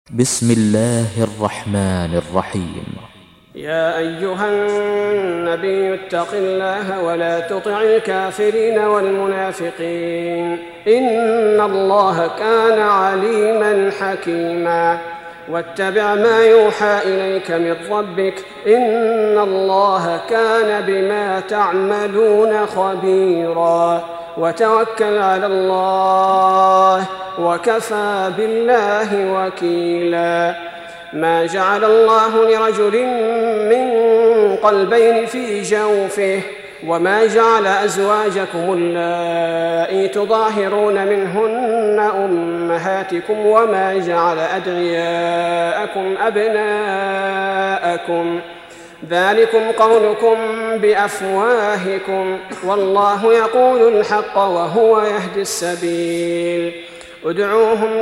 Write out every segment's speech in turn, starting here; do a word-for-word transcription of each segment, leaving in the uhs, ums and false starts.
بسم الله الرحمن الرحيم. يا أيها النبي اتق الله ولا تطع الكافرين والمنافقين إن الله كان عليما حكيما. واتبع ما يوحى إليك من ربك إن الله كان بما تعملون خبيرا. وتوكل على الله وكفى بالله وكيلا. ما جعل الله لرجل من قلبين في جوفه وما جعل أزواجكم اللائي تظاهرون منهن أمهاتكم وما جعل أدعياءكم أبناءكم ذلكم قولكم بأفواهكم والله يقول الحق وهو يهدي السبيل. ادعوهم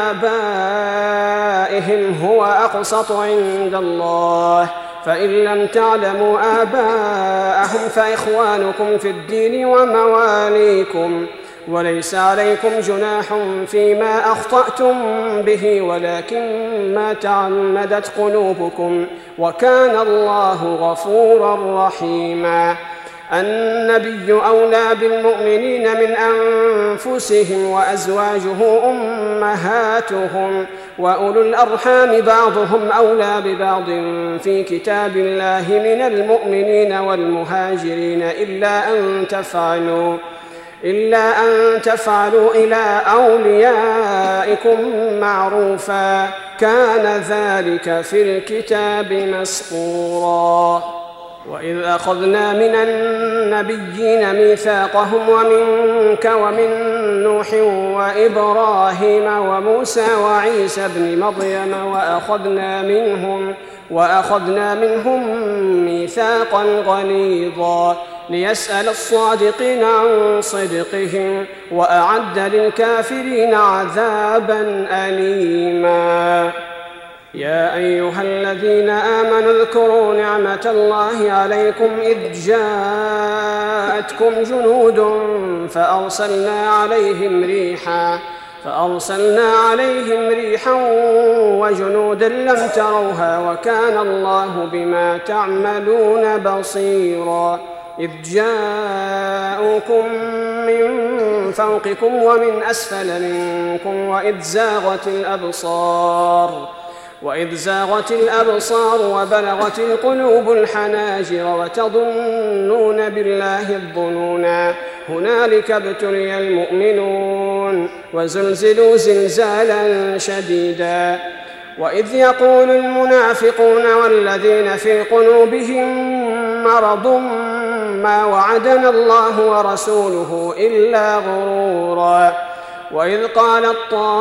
لآبائهم هو أقسط عند الله فإن لم تعلموا آباءهم فإخوانكم في الدين ومواليكم وليس عليكم جناح فيما أخطأتم به ولكن ما تعمدت قلوبكم وكان الله غفورا رحيما. النبي أولى بالمؤمنين من أنفسهم وأزواجه أمهاتهم وأولو الأرحام بعضهم أولى ببعض في كتاب الله من المؤمنين والمهاجرين إلا أن تفعلوا إلا أن تفعلوا إلى أوليائكم معروفا كان ذلك في الكتاب مسطورا. وإذ أخذنا من النبيين ميثاقهم ومنك ومن نوح وإبراهيم وموسى وعيسى ابن مريم وأخذنا منهم وأخذنا منهم ميثاقا غليظا ليسأل الصادقين عن صدقهم وأعد للكافرين عذابا أليما. يا أيها الذين آمنوا اذكروا نعمة الله عليكم إذ جاءتكم جنود فأرسلنا عليهم ريحا فأرسلنا عليهم ريحا وجنودا لم تروها وكان الله بما تعملون بصيرا. إذ جاءوكم من فوقكم ومن أسفل منكم وإذ زاغت الأبصار وإذ زاغت الأبصار وبلغت القلوب الحناجر وتظنون بالله الظنونا هنالك ابتلي المؤمنون وزلزلوا زلزالا شديدا. وإذ يقول المنافقون والذين في قلوبهم مرض ما وعدنا الله ورسوله إلا غرورا. وإذ قالت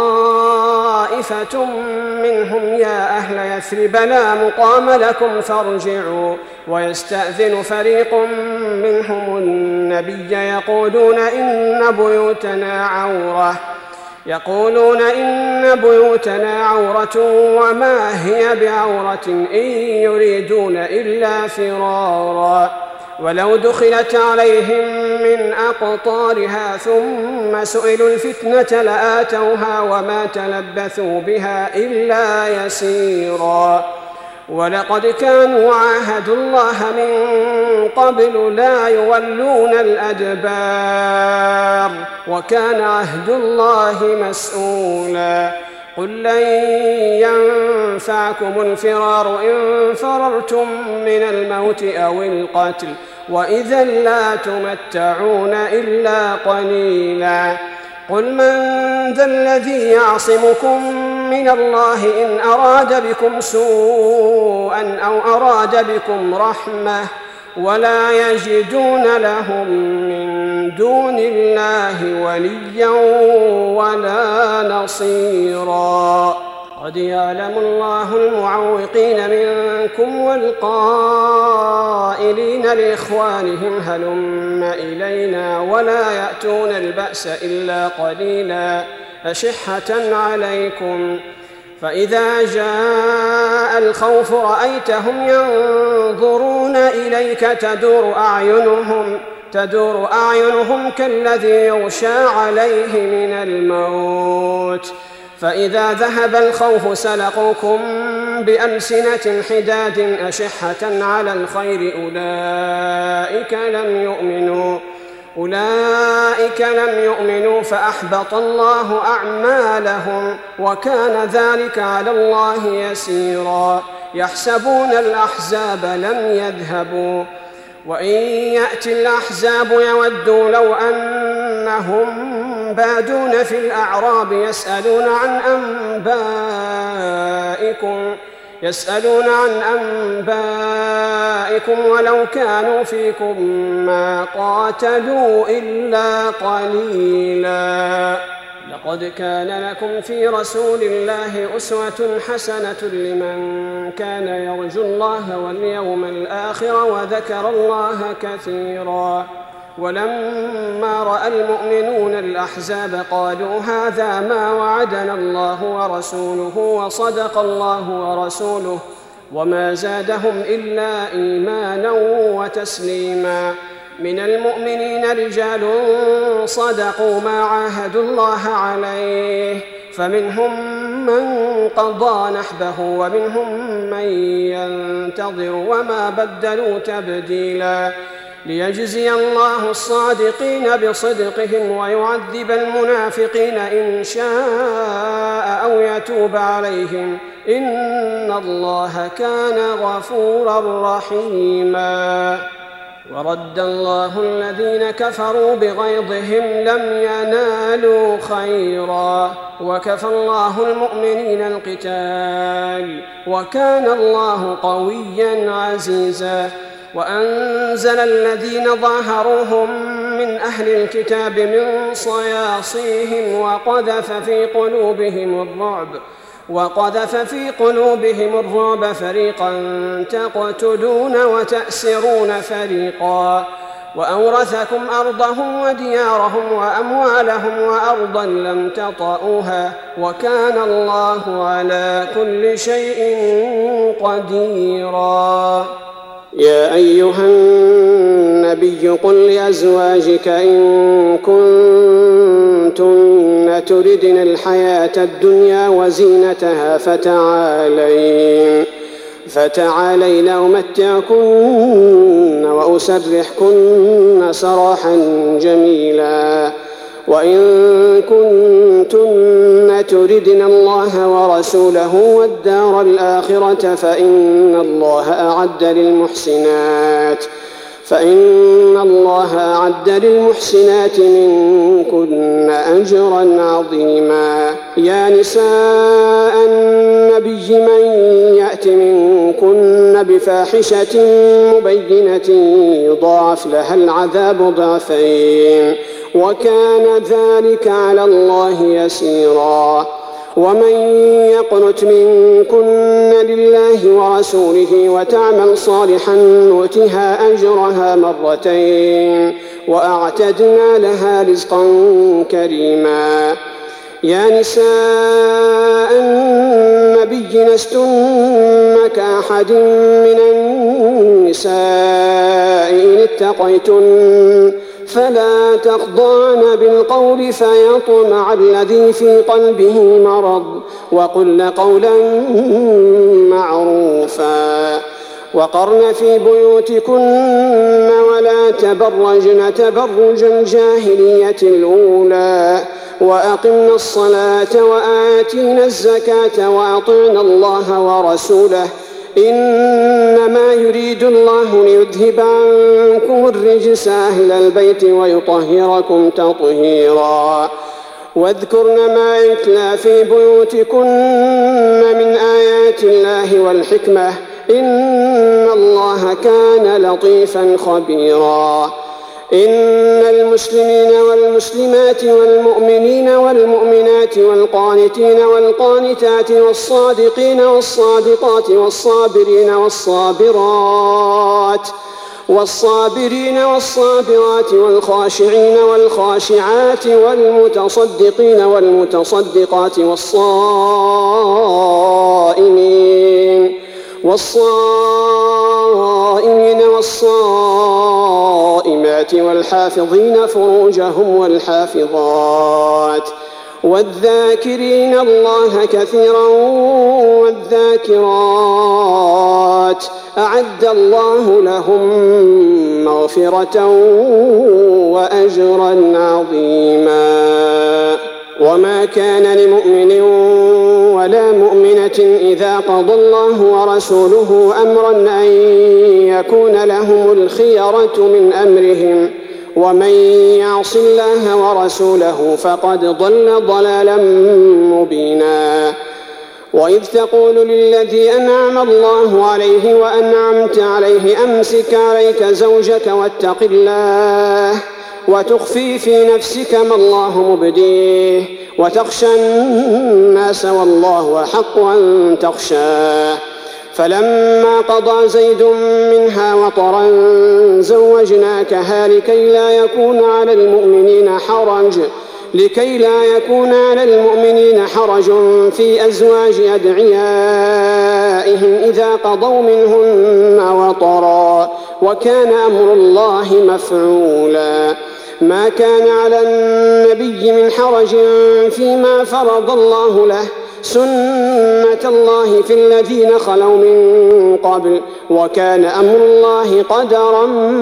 طائفة منهم يا أهل يثرب لا مقام لكم فارجعوا ويستأذن فريق منهم النبي يقولون إن بيوتنا عورة يقولون إن بيوتنا عورة وما هي بعورة إن يريدون إلا فرارا. ولو دخلت عليهم من أقطارها ثم سئلوا الفتنة لآتوها وما تلبثوا بها إلا يسيرا. ولقد كانوا عاهدوا الله من قبل لا يولون الأدبار وكان عهد الله مسؤولا. قل لن ينفعكم الفرار إن فررتم من الموت أو القتل وإذا لا تمتعون إلا قليلا. قل من ذا الذي يعصمكم من الله إن أراد بكم سوءا أو أراد بكم رحمة ولا يجدون لهم من دون الله وليا ولا نصيرا. قد يعلم الله المعوقين منكم والقائلين لإخوانهم هلم إلينا ولا يأتون البأس إلا قليلا أشحة عليكم. فإذا جاء الخوف رأيتهم ينظرون إليك تدور أعينهم تدور أعينهم كالذي يغشى عليه من الموت فإذا ذهب الخوف سلقوكم بألسنة حداد أشحة على الخير أولئك لم يؤمنوا أولئك لم يؤمنوا فأحبط الله أعمالهم وكان ذلك على الله يسيرا. يحسبون الأحزاب لم يذهبوا وإن يأتي الأحزاب يودوا لو أنهم بادون في الأعراب يسألون عن أنبائكم يسألون عن أنبائكم ولو كانوا فيكم ما قاتلوا إلا قليلا. لقد كان لكم في رسول الله أسوة حسنة لمن كان يرجو الله واليوم الآخر وذكر الله كثيرا. ولما رأى المؤمنون الأحزاب قالوا هذا ما وعدنا الله ورسوله وصدق الله ورسوله وما زادهم إلا إيمانا وتسليما. من المؤمنين رجال صدقوا ما عاهدوا الله عليه فمنهم من قضى نحبه ومنهم من ينتظر وما بدلوا تبديلا. ليجزي الله الصادقين بصدقهم ويعذب المنافقين إن شاء أو يتوب عليهم إن الله كان غفورا رحيما. ورد الله الذين كفروا بغيظهم لم ينالوا خيرا وكفى الله المؤمنين القتال وكان الله قويا عزيزا. وأنزل الذين ظاهروهم من أهل الكتاب من صياصيهم وقذف في قلوبهم الرعب وقذف في قلوبهم الرعب فريقا تقتلون وتأسرون فريقا. وأورثكم أرضهم وديارهم وأموالهم وأرضا لم تطئوها وكان الله على كل شيء قديرا. يا أيها النبي قل لأزواجك إن كنتن تردن الحياة الدنيا وزينتها فتعالين فتعالين أمتعكن وأسرحكن سراحا جميلا. وإن كنتن تردن الله ورسوله والدار الآخرة فإن الله أعد للمحسنات فإن الله أعد للمحسنات منكن أجرا عظيما. يا نساء النبي من يأت منكن بفاحشة مبينة يضاعف لها العذاب ضعفين وكان ذلك على الله يسيرا. ومن يقنت منكن لله ورسوله وتعمل صالحا نؤتها أجرها مرتين وأعتدنا لها رزقا كريما. يا نساء النبي لستن كأحد من النساء إن اتقيتن فلا تخضعن بالقول فيطمع الذي في قلبه مرض وقلن قولا معروفا. وقرن في بيوتكن ولا تبرجن تبرج الجاهلية الأولى وأقمنا الصلاة وآتينا الزكاة وأطعنا الله ورسوله إنما يريد الله ليذهب عنكم الرجس أهل البيت ويطهركم تطهيرا. واذكرن ما يتلى في بيوتكن من آيات الله والحكمة إن الله كان لطيفا خبيرا. إن المسلمين والمسلمات والمؤمنين والمؤمنات والقانتين والقانتات والصادقين والصادقات والصابرين والصابرات والصابرين والصابرات والخاشعين والخاشعات والمتصدقين والمتصدقات والصائمين والصائمين والصائمات والحافظين فروجهم والحافظات والذاكرين الله كثيرا والذاكرات أعد الله لهم مغفرة وأجرا عظيما. وما كان لمؤمن ولا مؤمنة إذا قضى الله ورسوله أمرا أن يكون لهم الخيرة من أمرهم ومن يعص الله ورسوله فقد ضل ضلالا مبينا. وإذ تقول للذي أنعم الله عليه وأنعمت عليه أمسك عليك زوجك واتق الله وتخفي في نفسك ما الله مبديه وتخشى الناس والله أحق أن تخشاه. فلما قضى زيد منها وطرا زوجناكها لكي لا يكون على المؤمنين حرج لكي لا يكون على المؤمنين حرج في أزواج أدعيائهم إذا قضوا منهن وطرا وكان أمر الله مفعولا. ما كان على النبي من حرج فيما فرض الله له سنة الله في الذين خلوا من قبل وكان أمر الله قدرا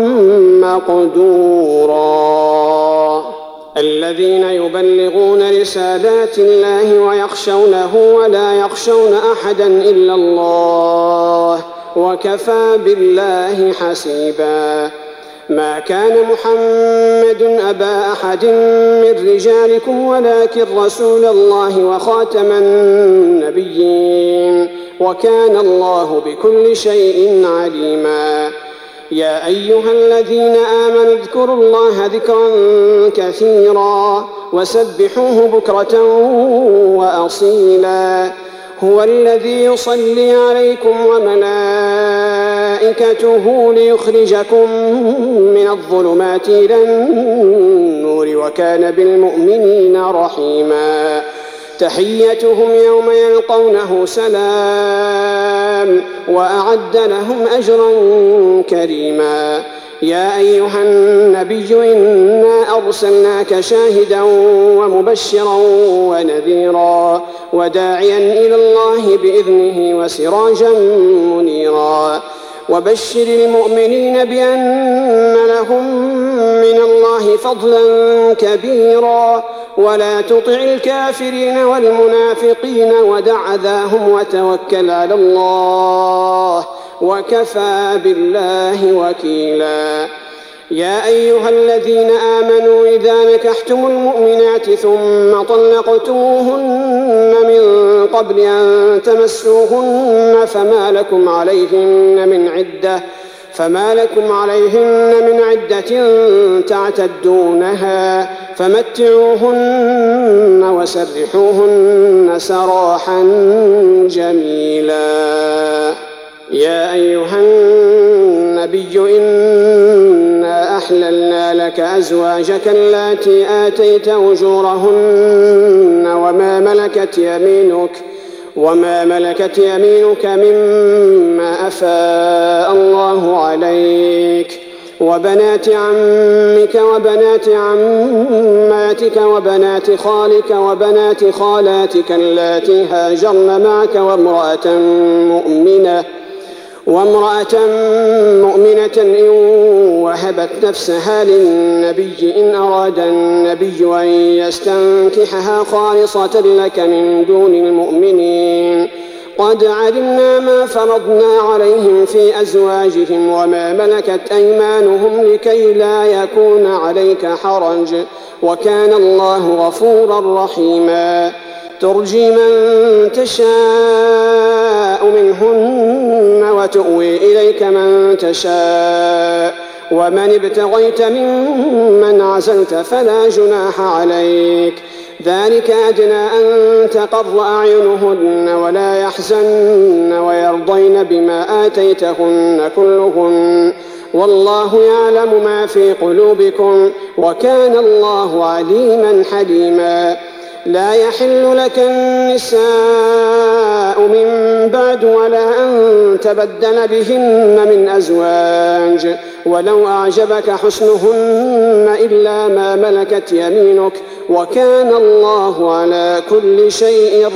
مقدورا. الذين يبلغون رسالات الله ويخشونه ولا يخشون أحدا إلا الله وكفى بالله حسيبا. ما كان محمد أبا أحد من رجالكم ولكن رسول الله وخاتم النبيين وكان الله بكل شيء عليما. يا أيها الذين آمنوا اذكروا الله ذكرا كثيرا وسبحوه بكرة وأصيلا. هو الذي يصلي عليكم وملائكته ليخرجكم من الظلمات إلى النور وكان بالمؤمنين رحيما. تحيتهم يوم يلقونه سلام وأعد لهم أجرا كريما. يا أيها النبي إنا أرسلناك شاهدا ومبشرا ونذيرا وداعيا إلى الله بإذنه وسراجا منيرا. وبشر المؤمنين بأن لهم من الله فضلا كبيرا ولا تطع الكافرين والمنافقين ودع أذاهم وتوكل على الله وكفى بالله وكيلا. يا أيها الذين آمنوا إذا نكحتم المؤمنات ثم طلقتموهن من قبل أن تمسوهن فما لكم عليهن من عدة فما لكم عليهن من عدة تعتدونها فمتعوهن وسرحوهن سراحا جميلا. يا أيها النبي إنا أحللنا لك أزواجك اللاتي آتيت أجورهن وما ملكت يمينك وما ملكت يمينك مما أفاء الله عليك وبنات عمك وبنات عماتك وبنات خالك وبنات خالاتك اللاتي هاجرن معك وامرأة مؤمنة وامرأة مؤمنة إن وهبت نفسها للنبي إن أراد النبي أن يستنكحها خالصة لك من دون المؤمنين. قد علمنا ما فرضنا عليهم في أزواجهم وما ملكت أيمانهم لكي لا يكون عليك حرج وكان الله غفورا رحيما. ترجي من تشاء منهن وتؤوي إليك من تشاء ومن ابتغيت ممن عزلت فلا جناح عليك. ذلك أدنى أن تقر أعينهن ولا يحزن ويرضين بما آتيتهن كلهن والله يعلم ما في قلوبكم وكان الله عليما حليما. لا يحل لك النساء من بعد ولا أن تبدل بهن من أزواج ولو أعجبك حسنهن إلا ما ملكت يمينك وكان الله على كل شيء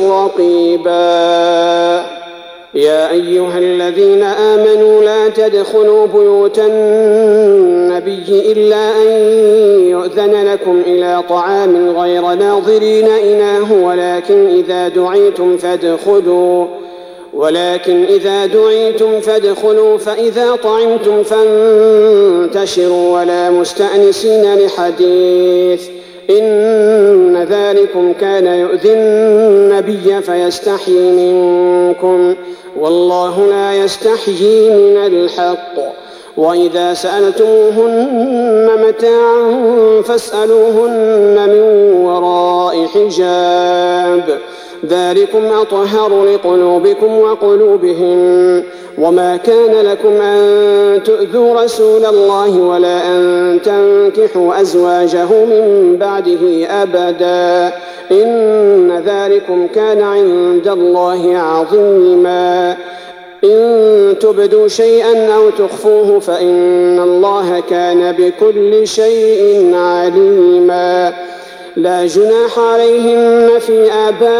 رقيبا. يا أيها الذين آمنوا لا تدخلوا بيوت النبي إلا أن يؤذن لكم إلى طعام غير ناظرين إناه ولكن إذا دعيتم فادخلوا ولكن إذا دعيتم فادخلوا فإذا طعمتم فانتشروا ولا مستأنسين لحديث إن ذلكم كان يؤذي النبي فيستحيي منكم والله لا يستحيي من الحق. وإذا سألتموهن متاعا فاسألوهن من وراء حجاب ذلكم أطهر لقلوبكم وقلوبهم. وما كان لكم أن تؤذوا رسول الله ولا أن تنكحوا أزواجه من بعده أبدا إن ذلكم كان عند الله عظيما. إن تبدوا شيئا أو تخفوه فإن الله كان بكل شيء عليما. لا جناح عليهن في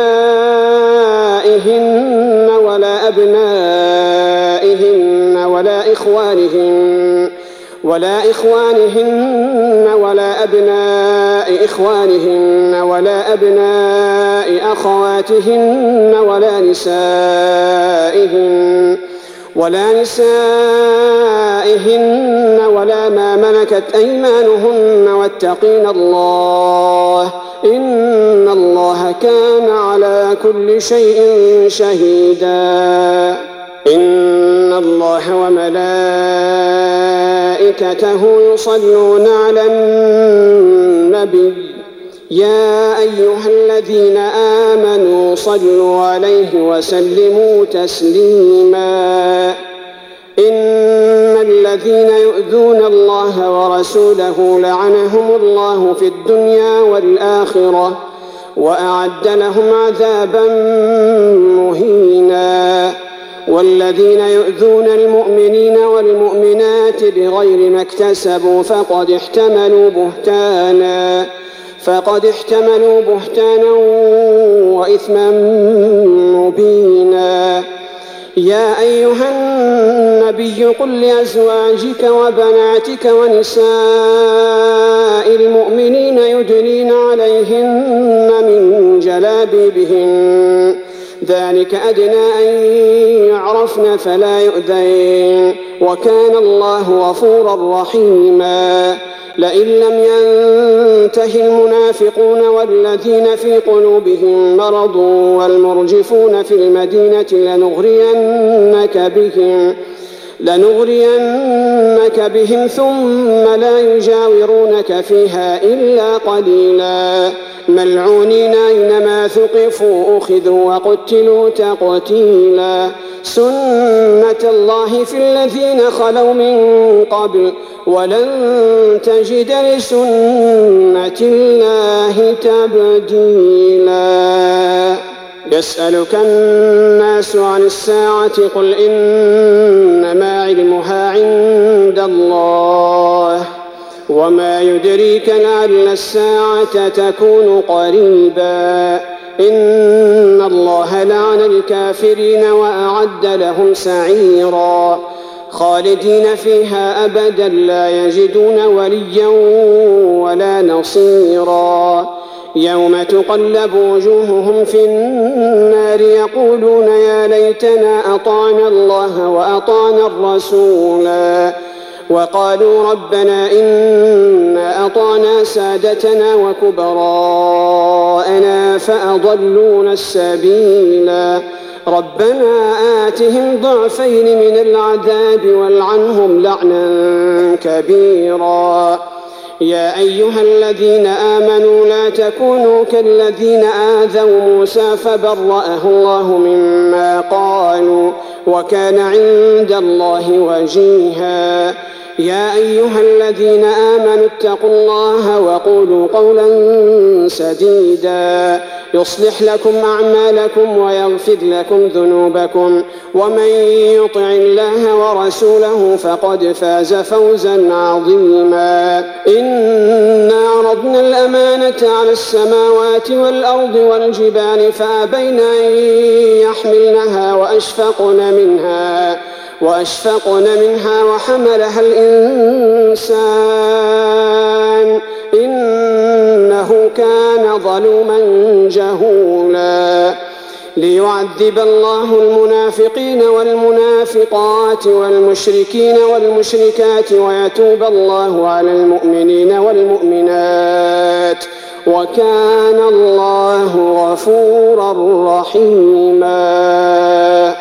آبائهن ولا أبنائهن ولا إخوانهن ولا إخوانهن ولا أبناء إخوانهن ولا أبناء أخواتهن ولا نسائهن ولا نسائهن ولا ما ملكت أيمانهن واتقين الله إن الله كان على كل شيء شهيدا. إن الله وملائكته يصلون على النبي يا أيها الذين آمنوا صلوا عليه وسلموا تسليما. إن الذين يؤذون الله ورسوله لعنهم الله في الدنيا والآخرة وأعد لهم عذابا مهينا. والذين يؤذون المؤمنين والمؤمنات بغير ما اكتسبوا فقد احتملوا بهتانا فقد احتملوا بهتانا وإثما مبينا. يا أيها النبي قل لأزواجك وبناتك ونساء المؤمنين يدنين عليهن من جلابيبهن ذلك أدنى أن يعرفن فلا يؤذين وكان الله غفورا رحيما. لئن لم ينته المنافقون والذين في قلوبهم مرض والمرجفون في المدينة لنغرينك بهم لنغرينك بهم ثم لا يجاورونك فيها إلا قليلا ملعونين أينما ثقفوا أخذوا وقتلوا تقتيلا. سنة الله في الذين خلوا من قبل ولن تجد لسنة الله تبديلا. يسألك الناس عن الساعة قل إنما علمها عند الله وما يدريك لعل الساعة تكون قريبا. إن الله لعن الكافرين وأعد لهم سعيرا خالدين فيها أبدا لا يجدون وليا ولا نصيرا. يوم تقلب وجوههم في النار يقولون يا ليتنا أطعنا الله وأطعنا الرسولا وقالوا ربنا إنا أطعنا سادتنا وكبراءنا فأضلونا السبيلا. ربنا آتهم ضعفين من العذاب والعنهم لعنا كبيرا. يا أيها الذين آمنوا لا تكونوا كالذين آذوا موسى فبرأه الله مما قالوا وكان عند الله وجيها. يا أيها الذين آمنوا اتقوا الله وقولوا قولا سديدا يصلح لكم أعمالكم ويغفر لكم ذنوبكم ومن يطع الله ورسوله فقد فاز فوزا عظيما. إنا عرضنا الأمانة على السماوات والأرض والجبال فأبين أن يحملنها وأشفقن منها وأشفقن منها وحملها الإنسان إنه كان ظلوما جهولا. ليعذب الله المنافقين والمنافقات والمشركين والمشركات ويتوب الله على المؤمنين والمؤمنات وكان الله غفورا رحيما.